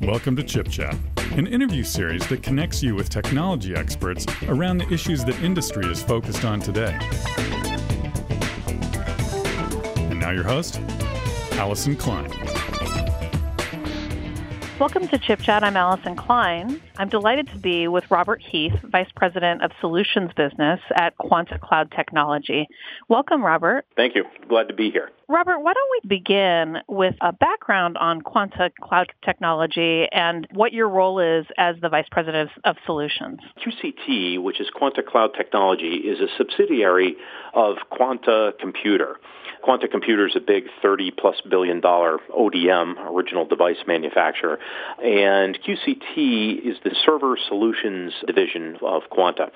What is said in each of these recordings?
Welcome to Chip Chat, an interview series that connects you with technology experts around the issues that industry is focused on today. And now your host, Allison Klein. Welcome to Chip Chat. I'm Allison Klein. I'm delighted to be with Robert Heath, Vice President of Solutions Business at Quanta Cloud Technology. Welcome, Robert. Thank you. Glad to be here. Robert, why don't we begin with a background on Quanta Cloud Technology and what your role is as the Vice President of Solutions? QCT, which is Quanta Cloud Technology, is a subsidiary of Quanta Computer. Quanta Computer is a big $30-plus billion ODM, original device manufacturer, and QCT is the server solutions division of Quanta.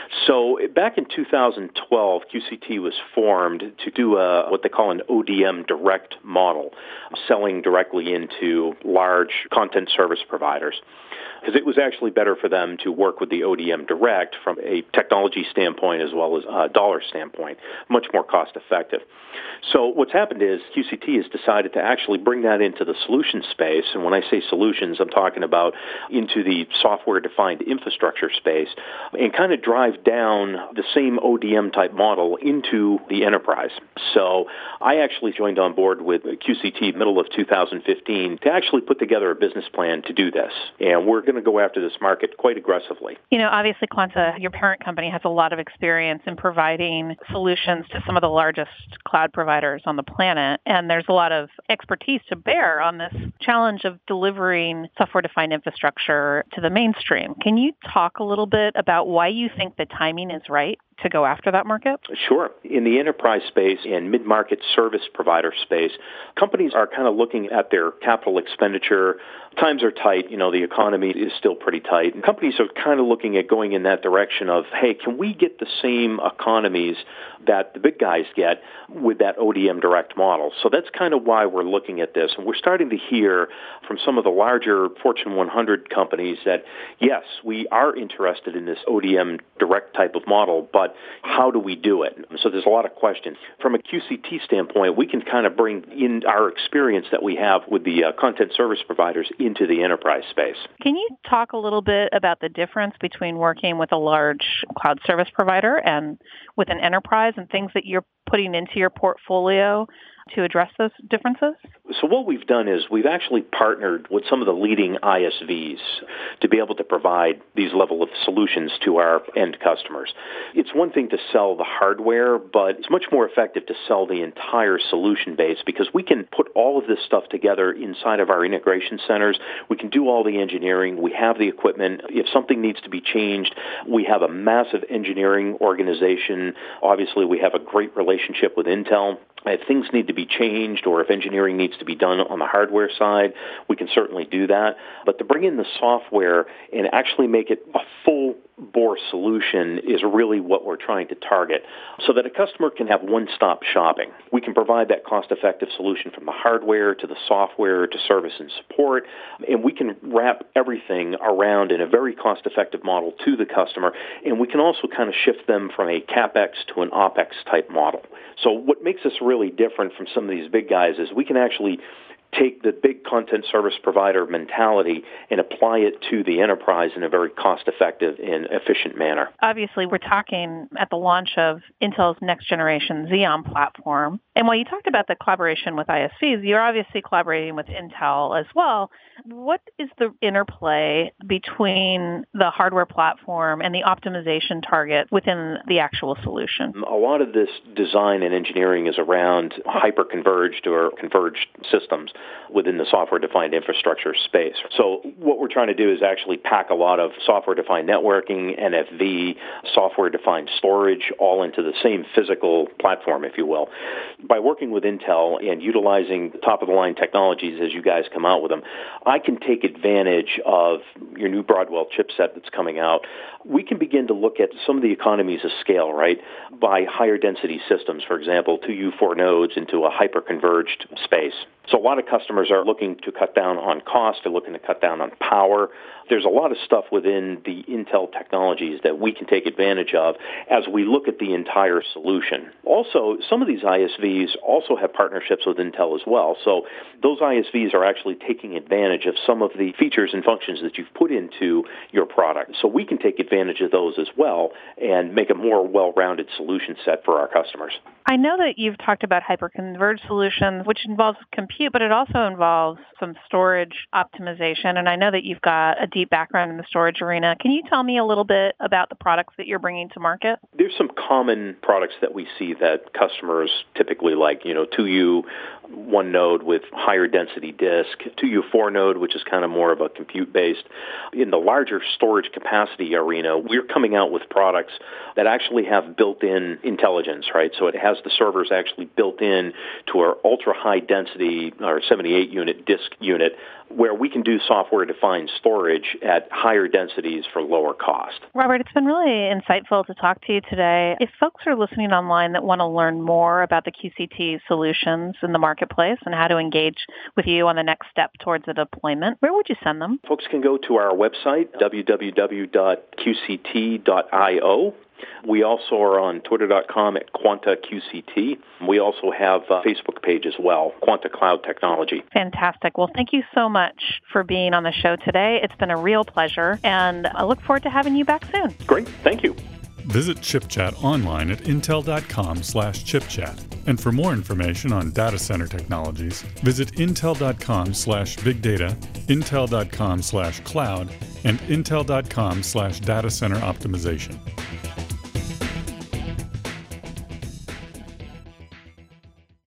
So back in 2012, QCT was formed to do what they call an ODM direct model, selling directly into large content service providers. Because it was actually better for them to work with the ODM direct from a technology standpoint as well as a dollar standpoint, much more cost effective. So what's happened is QCT has decided to actually bring that into the solution space, and when I say solutions, I'm talking about into the software-defined infrastructure space, and kind of drive down the same ODM type model into the enterprise. So I actually joined on board with QCT middle of 2015 to actually put together a business plan to do this, and we're going to go after this market quite aggressively. You know, obviously, Quanta, your parent company, has a lot of experience in providing solutions to some of the largest cloud providers on the planet, and there's a lot of expertise to bear on this challenge of delivering software-defined infrastructure to the mainstream. Can you talk a little bit about why you think the timing is right to go after that market? Sure. In the enterprise space and mid-market service provider space, companies are kind of looking at their capital expenditure. Times are tight. You know, the economy is still pretty tight. And companies are kind of looking at going in that direction of, hey, can we get the same economies that the big guys get with that ODM direct model? So that's kind of why we're looking at this. And we're starting to hear from some of the larger Fortune 100 companies that, yes, we are interested in this ODM direct type of model, but how do we do it? So there's a lot of questions. From a QCT standpoint, we can kind of bring in our experience that we have with the content service providers into the enterprise space. Can you talk a little bit about the difference between working with a large cloud service provider and with an enterprise and things that you're putting into your portfolio to address those differences? So what we've done is we've actually partnered with some of the leading ISVs to be able to provide these level of solutions to our end customers. It's one thing to sell the hardware, but it's much more effective to sell the entire solution base because we can put all of this stuff together inside of our integration centers. We can do all the engineering. We have the equipment. If something needs to be changed, we have a massive engineering organization. Obviously, we have a great relationship with Intel. If things need to be changed or if engineering needs to be done on the hardware side, we can certainly do that. But to bring in the software and actually make it a full-bore solution is really what we're trying to target so that a customer can have one-stop shopping. We can provide that cost-effective solution from the hardware to the software to service and support, and we can wrap everything around in a very cost-effective model to the customer, and we can also kind of shift them from a CapEx to an OpEx type model. So what makes us really different from some of these big guys is we can actually take the big content service provider mentality and apply it to the enterprise in a very cost-effective and efficient manner. Obviously, we're talking at the launch of Intel's next-generation Xeon platform. And while you talked about the collaboration with ISVs, you're obviously collaborating with Intel as well. What is the interplay between the hardware platform and the optimization target within the actual solution? A lot of this design and engineering is around hyper-converged or converged systems within the software-defined infrastructure space. So what we're trying to do is actually pack a lot of software-defined networking, NFV, software-defined storage, all into the same physical platform, if you will. By working with Intel and utilizing top-of-the-line technologies as you guys come out with them, I can take advantage of your new Broadwell chipset that's coming out. We can begin to look at some of the economies of scale, right, by higher density systems, for example, 2U4 nodes into a hyper-converged space. So a lot of customers are looking to cut down on cost, they're looking to cut down on power. There's a lot of stuff within the Intel technologies that we can take advantage of as we look at the entire solution. Also, some of these ISVs also have partnerships with Intel as well. So those ISVs are actually taking advantage of some of the features and functions that you've put into your product. So we can take advantage of those as well and make a more well-rounded solution set for our customers. I know that you've talked about hyperconverged solutions, which involves compute, but it also involves some storage optimization. And I know that you've got a deep background in the storage arena. Can you tell me a little bit about the products that you're bringing to market? There's some common products that we see that customers typically like, 2U, one node with higher density disk, 2U 4 node, which is kind of more of a compute-based. In the larger storage capacity arena, we're coming out with products that actually have built-in intelligence, right? So it has the servers actually built in to our ultra-high density, our 78-unit disk unit, where we can do software-defined storage at higher densities for lower cost. Robert, it's been really insightful to talk to you today. If folks are listening online that want to learn more about the QCT solutions in the marketplace and how to engage with you on the next step towards a deployment, where would you send them? Folks can go to our website, www.qct.io. We also are on twitter.com at QuantaQCT. We also have a Facebook page as well, Quanta Cloud Technology. Fantastic. Well, thank you so much for being on the show today. It's been a real pleasure, and I look forward to having you back soon. Great. Thank you. Visit ChipChat online at intel.com/chipchat. And for more information on data center technologies, visit intel.com/bigdata, intel.com/cloud, and intel.com/data center optimization.